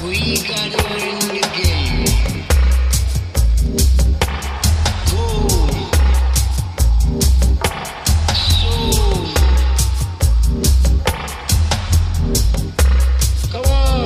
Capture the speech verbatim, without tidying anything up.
We gotta win the game. Gold, soul. Come on.